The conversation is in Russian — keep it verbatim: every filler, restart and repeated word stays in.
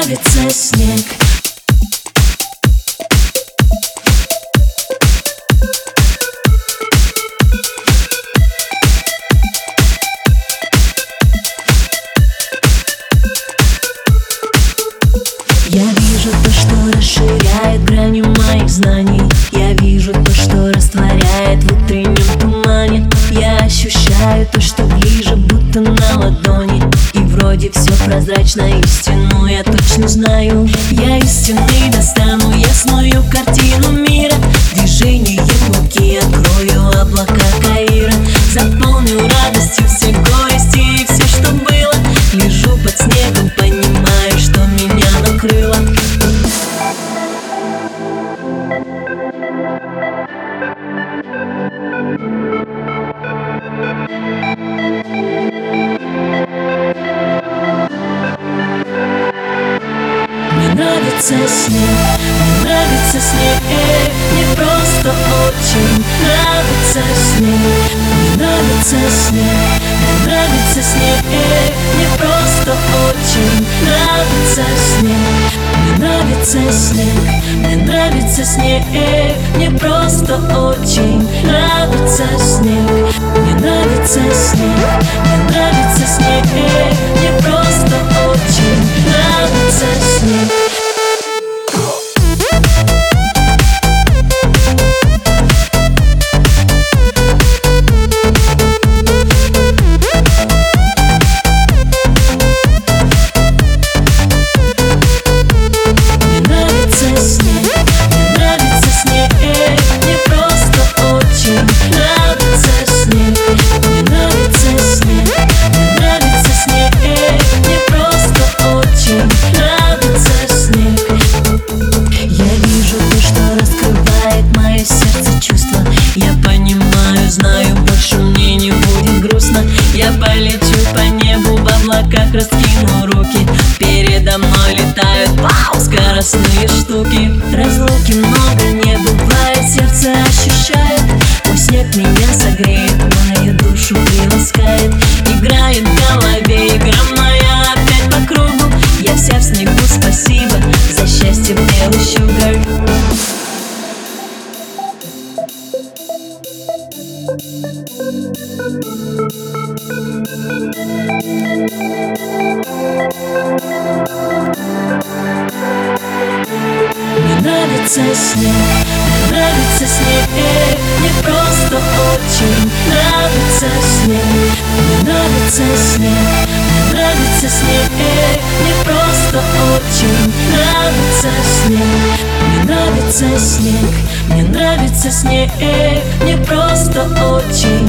нравится снег. Я вижу то, что расширяет грани моих знаний. Я вижу то, что растворяет в утреннем тумане. Я ощущаю то, что ближе, будто на ладони. И вроде все прозрачно, истину я точно знаю. Я истины достану, я смою картину мира. Движением руки открою облака Каира. Заполню радостью все горести и все, что было. Лежу под снегом, понимаю, что меня накрыло. Мне нравится снег, мне нравится снег. Мне просто очень нравится снег. Мне нравится снег, мне нравится снег. Мне просто очень нравится снег. Мне нравится снег, мне нравится снег. Мне просто очень нравится снег. Мне нравится снег, мне нравится снег. Мне просто очень нравится снег. Знаю, больше мне не будет грустно. Я полечу по небу, в облаках раскину руки. Передо мной летают, вау, скоростные штуки. Разлуки много не бывает, сердце ощущает. Мой снег меня согреет, мою душу приласкает. Играет в голове, игра моя опять по кругу. Я вся в снегу, спасибо за счастье, белый шугар. Мне нравится снег, мне нравится снег. Мне просто очень нравится снег. Мне нравится снег, мне нравится снег. Мне просто очень нравится снег. Мне нравится снег, мне нравится снег. Мне просто очень